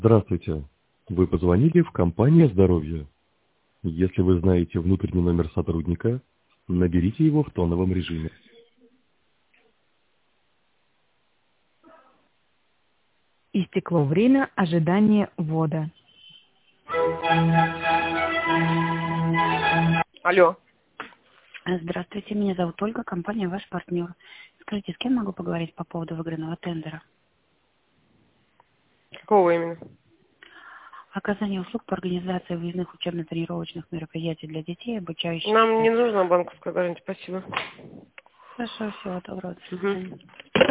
Здравствуйте. Вы позвонили в компанию «Здоровье». Если вы знаете внутренний номер сотрудника, наберите его в тоновом режиме. Истекло время ожидания ввода. Алло. Здравствуйте, меня зовут Ольга, компания «Ваш партнер». Скажите, с кем могу поговорить по поводу выигранного тендера? Какого именно? Оказание услуг по организации выездных учебно-тренировочных мероприятий для детей, обучающихся. Нам не нужна банковская гарантия, спасибо. Хорошо, всего доброго. До Угу. свидания.